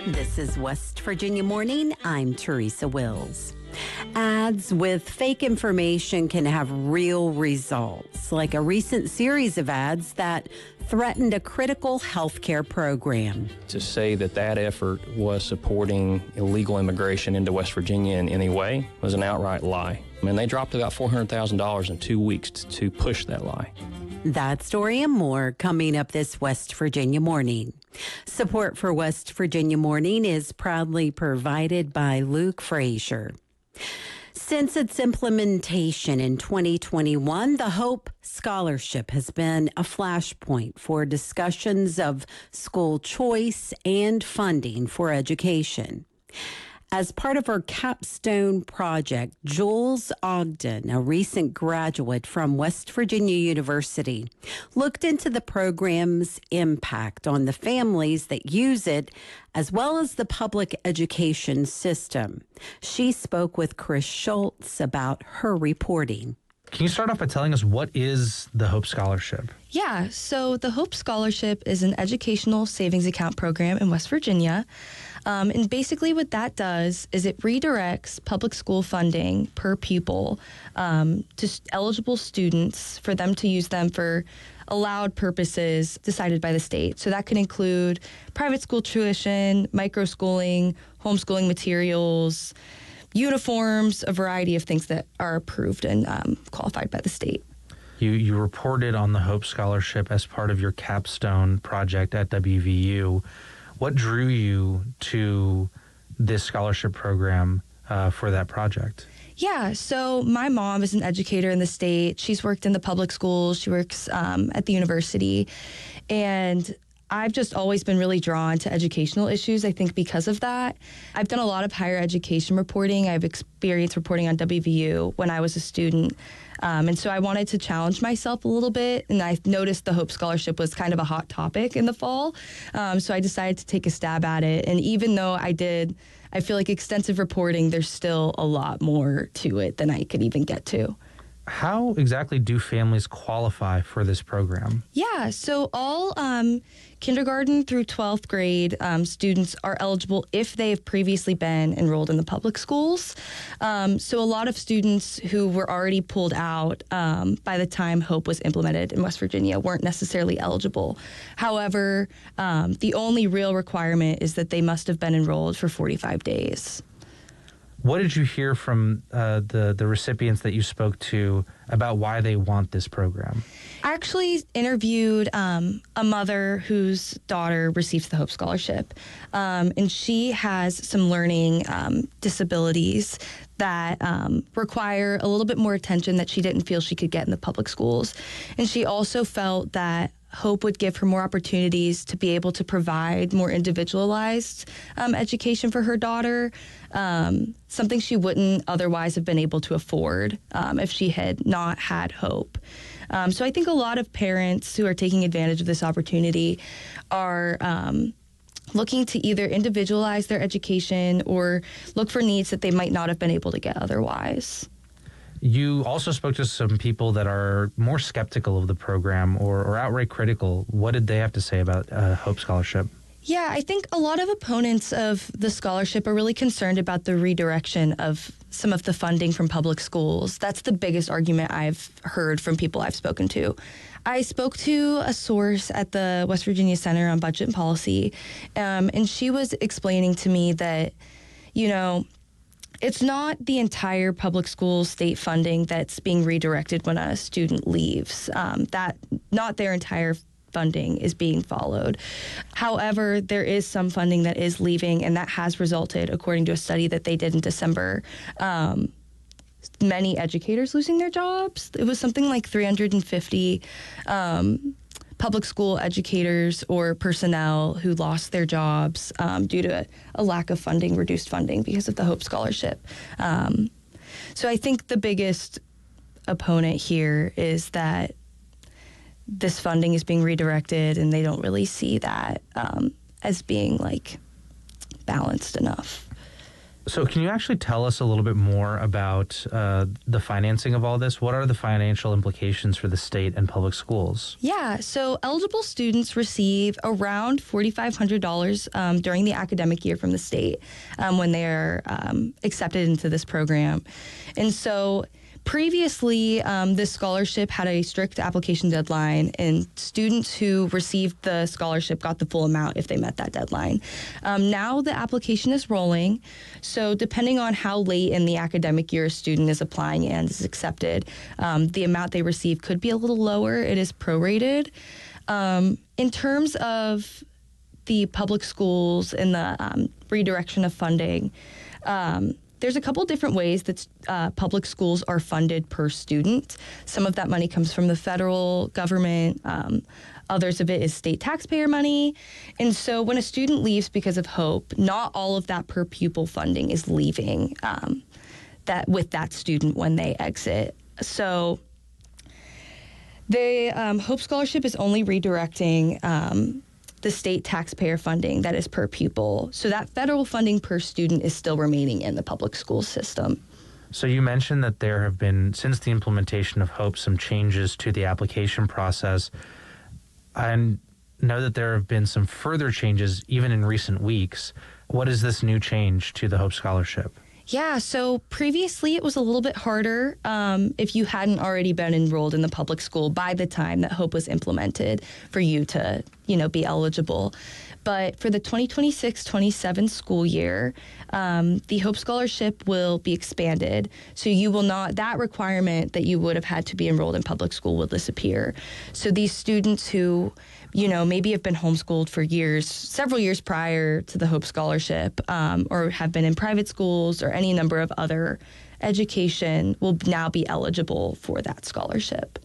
This is West Virginia Morning. I'm Teresa Wills. Ads with fake information can have real results, like a recent series of ads that threatened a critical healthcare program. To say that that effort was supporting illegal immigration into West Virginia in any way was an outright lie. I mean, they dropped about $400,000 in 2 weeks to push that lie. That story and more coming up this West Virginia Morning. Support for West Virginia Morning is proudly provided by Luke Frazier. Since its implementation in 2021, the Hope Scholarship has been a flashpoint for discussions of school choice and funding for education. As part of her capstone project, Jules Ogden, a recent graduate from West Virginia University, looked into the program's impact on the families that use it, as well as the public education system. She spoke with Chris Schultz about her reporting. Can you start off by telling us what is the Hope Scholarship? Yeah, so the Hope Scholarship is an educational savings account program in West Virginia. And basically what that does is it redirects public school funding per pupil to eligible students for them to use them for allowed purposes decided by the state. So that could include private school tuition, microschooling, homeschooling materials, uniforms, a variety of things that are approved and qualified by the state. You reported on the Hope Scholarship as part of your capstone project at WVU. What drew you to this scholarship program for that project? Yeah, so my mom is an educator in the state. She's worked in the public schools. She works at the university. And I've just always been really drawn to educational issues, I think because of that. I've done a lot of higher education reporting. I've experienced reporting on WVU when I was a student. And so I wanted to challenge myself a little bit, and I noticed the Hope Scholarship was kind of a hot topic in the fall. So I decided to take a stab at it. And even though I feel like extensive reporting, there's still a lot more to it than I could even get to. How exactly do families qualify for this program? Yeah, so all kindergarten through 12th grade students are eligible if they have previously been enrolled in the public schools. So a lot of students who were already pulled out by the time Hope was implemented in West Virginia weren't necessarily eligible. However, the only real requirement is that they must have been enrolled for 45 days. What did you hear from the recipients that you spoke to about why they want this program? I actually interviewed a mother whose daughter receives the Hope Scholarship, and she has some learning disabilities that require a little bit more attention that she didn't feel she could get in the public schools. And she also felt that Hope would give her more opportunities to be able to provide more individualized education for her daughter, something she wouldn't otherwise have been able to afford if she had not had Hope. So I think a lot of parents who are taking advantage of this opportunity are looking to either individualize their education or look for needs that they might not have been able to get otherwise. You also spoke to some people that are more skeptical of the program or outright critical. What did they have to say about Hope Scholarship? Yeah, I think a lot of opponents of the scholarship are really concerned about the redirection of some of the funding from public schools. That's the biggest argument I've heard from people I've spoken to. I spoke to a source at the West Virginia Center on Budget and Policy, and she was explaining to me that, it's not the entire public school state funding that's being redirected when a student leaves. Not their entire funding is being followed. However, there is some funding that is leaving, and that has resulted, according to a study that they did in December, many educators losing their jobs. It was something like 350 public school educators or personnel who lost their jobs due to a lack of funding, reduced funding because of the Hope Scholarship. So I think the biggest opponent here is that this funding is being redirected and they don't really see that as being balanced enough. So can you actually tell us a little bit more about the financing of all this? What are the financial implications for the state and public schools? Yeah, so eligible students receive around $4,500 during the academic year from the state when they're accepted into this program. And so previously, this scholarship had a strict application deadline, and students who received the scholarship got the full amount if they met that deadline. Now the application is rolling, so depending on how late in the academic year a student is applying and is accepted, the amount they receive could be a little lower. It is prorated. In terms of the public schools and the redirection of funding, there's a couple different ways that public schools are funded per student. Some of that money comes from the federal government. Others of it is state taxpayer money. And so when a student leaves because of Hope, not all of that per pupil funding is leaving with that student when they exit. So the Hope Scholarship is only redirecting the state taxpayer funding that is per pupil. So that federal funding per student is still remaining in the public school system. So you mentioned that there have been, since the implementation of Hope, some changes to the application process. I know that there have been some further changes even in recent weeks. What is this new change to the Hope Scholarship? Yeah, so previously it was a little bit harder if you hadn't already been enrolled in the public school by the time that Hope was implemented for you to, be eligible. But for the 2026-27 school year, the Hope Scholarship will be expanded. So you will not, that requirement that you would have had to be enrolled in public school will disappear. So these students who, maybe have been homeschooled for years, several years prior to the Hope Scholarship, or have been in private schools or any number of other education will now be eligible for that scholarship.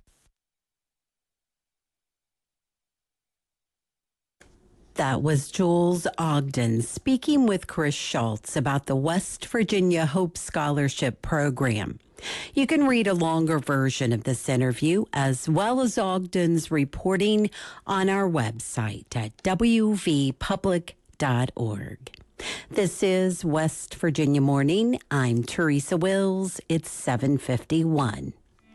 That was Jules Ogden speaking with Chris Schultz about the West Virginia Hope Scholarship Program. You can read a longer version of this interview as well as Ogden's reporting on our website at wvpublic.org. This is West Virginia Morning. I'm Teresa Wills. It's 7:51.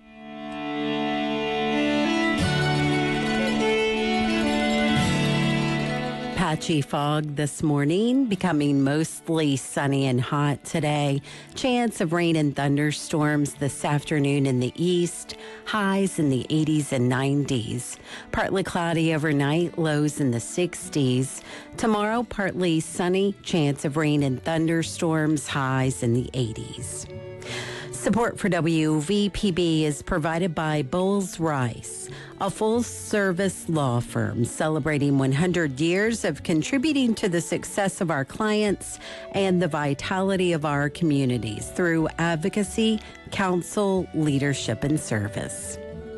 Patchy fog this morning, becoming mostly sunny and hot today. Chance of rain and thunderstorms this afternoon in the east. Highs in the 80s and 90s. Partly cloudy overnight, lows in the 60s. Tomorrow, partly sunny, chance of rain and thunderstorms, highs in the 80s. Support for WVPB is provided by Bowles Rice, a full-service law firm celebrating 100 years of contributing to the success of our clients and the vitality of our communities through advocacy, counsel, leadership, and service.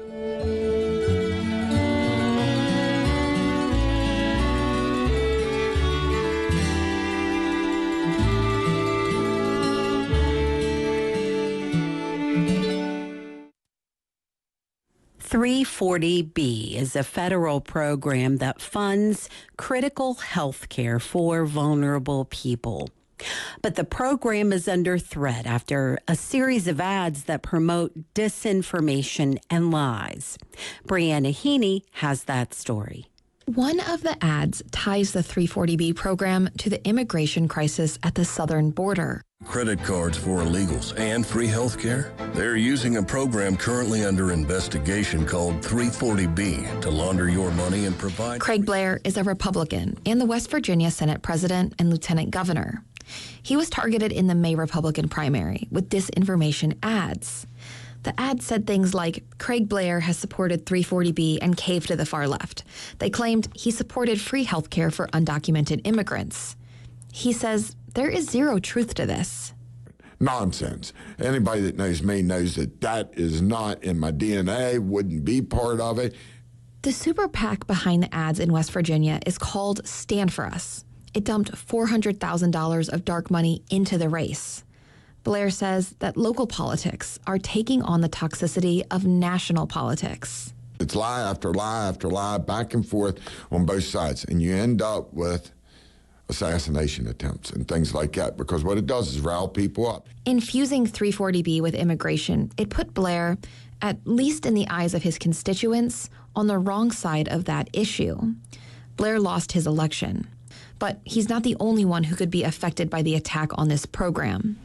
.340B is a federal program that funds critical health care for vulnerable people. But the program is under threat after a series of ads that promote disinformation and lies. Brianna Heaney has that story. One of the ads ties the 340B program to the immigration crisis at the southern border. Credit cards for illegals and free health care? They're using a program currently under investigation called 340B to launder your money and provide... Craig Blair is a Republican and the West Virginia Senate President and Lieutenant Governor. He was targeted in the May Republican primary with disinformation ads. The ad said things like, Craig Blair has supported 340B and caved to the far left. They claimed he supported free health care for undocumented immigrants. He says there is zero truth to this. Nonsense. Anybody that knows me knows that that is not in my DNA, wouldn't be part of it. The super PAC behind the ads in West Virginia is called Stand For Us. It dumped $400,000 of dark money into the race. Blair says that local politics are taking on the toxicity of national politics. It's lie after lie after lie, back and forth on both sides, and you end up with assassination attempts and things like that, because what it does is rile people up. Infusing 340B with immigration, it put Blair, at least in the eyes of his constituents, on the wrong side of that issue. Blair lost his election. But he's not the only one who could be affected by the attack on this program.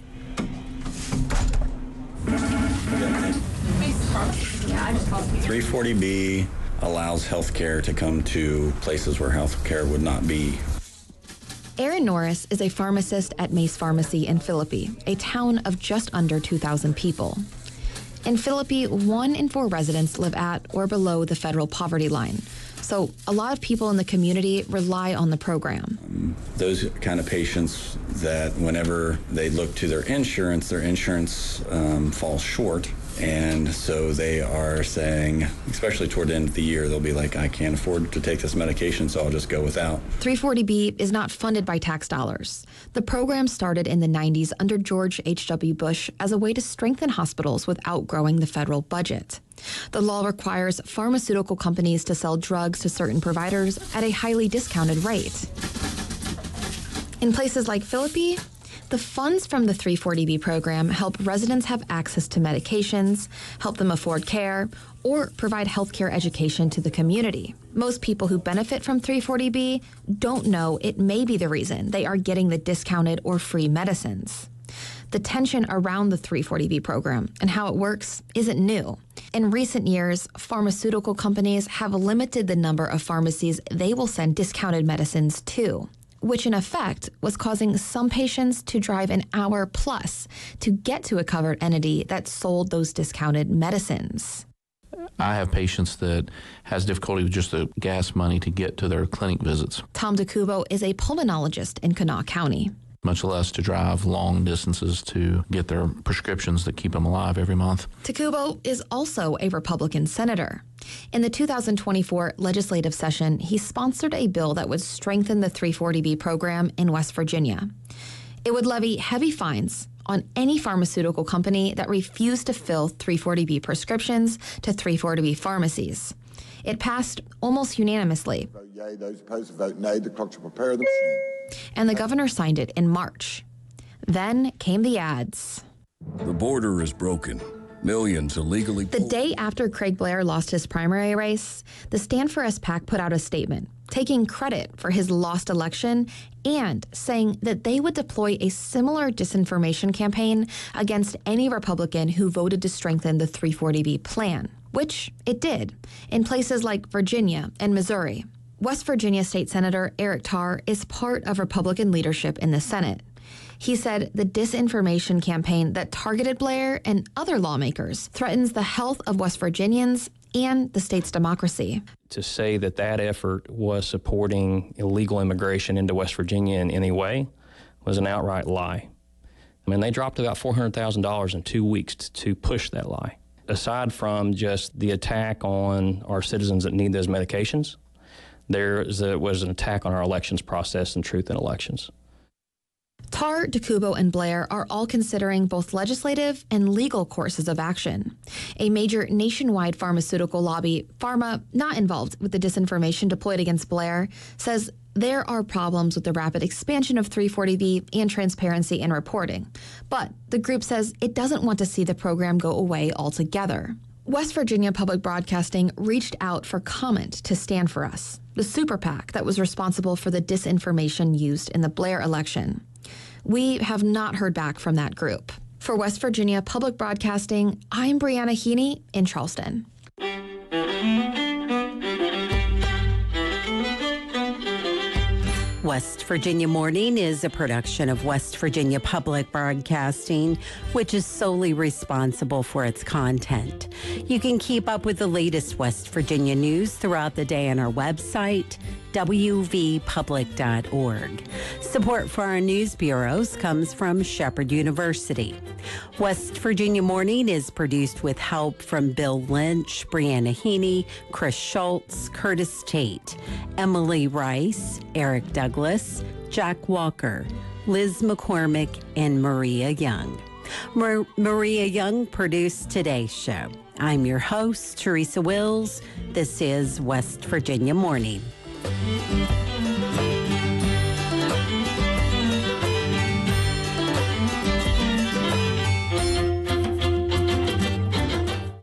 340B allows health care to come to places where health care would not be. Aaron Norris is a pharmacist at Mace Pharmacy in Philippi, a town of just under 2,000 people. In Philippi, 1 in 4 residents live at or below the federal poverty line. So a lot of people in the community rely on the program. Those kind of patients that whenever they look to their insurance falls short. And so they are saying, especially toward the end of the year, they'll be like, I can't afford to take this medication, so I'll just go without. 340B is not funded by tax dollars. The program started in the 90s under George H.W. Bush as a way to strengthen hospitals without growing the federal budget. The law requires pharmaceutical companies to sell drugs to certain providers at a highly discounted rate. In places like Philippi, the funds from the 340B program help residents have access to medications, help them afford care, or provide healthcare education to the community. Most people who benefit from 340B don't know it may be the reason they are getting the discounted or free medicines. The tension around the 340B program and how it works isn't new. In recent years, pharmaceutical companies have limited the number of pharmacies they will send discounted medicines to, which in effect was causing some patients to drive an hour plus to get to a covered entity that sold those discounted medicines. I have patients that has difficulty with just the gas money to get to their clinic visits. Tom DeCubo is a pulmonologist in Kanawha County. Much less to drive long distances to get their prescriptions that keep them alive every month. DeCubo is also a Republican senator. In the 2024 legislative session, he sponsored a bill that would strengthen the 340B program in West Virginia. It would levy heavy fines on any pharmaceutical company that refused to fill 340B prescriptions to 340B pharmacies. It passed almost unanimously. Vote yea, those opposed to vote nay. The clerk shall prepare the machine. And the governor signed it in March. Then came the ads. The border is broken. Millions illegally. The day after Craig Blair lost his primary race, the Stand For Us PAC put out a statement taking credit for his lost election and saying that they would deploy a similar disinformation campaign against any Republican who voted to strengthen the 340B plan, which it did in places like Virginia and Missouri. West Virginia State Senator Eric Tarr is part of Republican leadership in the Senate. He said the disinformation campaign that targeted Blair and other lawmakers threatens the health of West Virginians and the state's democracy. To say that that effort was supporting illegal immigration into West Virginia in any way was an outright lie. I mean, they dropped about $400,000 in 2 weeks to push that lie. Aside from just the attack on our citizens that need those medications, there was an attack on our elections process and truth in elections. Tarr, DeCubo, and Blair are all considering both legislative and legal courses of action. A major nationwide pharmaceutical lobby, Pharma, not involved with the disinformation deployed against Blair, says there are problems with the rapid expansion of 340B and transparency in reporting. But the group says it doesn't want to see the program go away altogether. West Virginia Public Broadcasting reached out for comment to Stand For Us, the super PAC that was responsible for the disinformation used in the Blair election. We have not heard back from that group. For West Virginia Public Broadcasting, I'm Brianna Heaney in Charleston. West Virginia Morning is a production of West Virginia Public Broadcasting, which is solely responsible for its content. You can keep up with the latest West Virginia news throughout the day on our website, wvpublic.org. Support for our news bureaus comes from Shepherd University. West Virginia Morning is produced with help from Bill Lynch, Brianna Heaney, Chris Schultz, Curtis Tate, Emily Rice, Eric Douglas, Jack Walker, Liz McCormick, and Maria Young. Maria Young produced today's show. I'm your host, Teresa Wills. This is West Virginia Morning.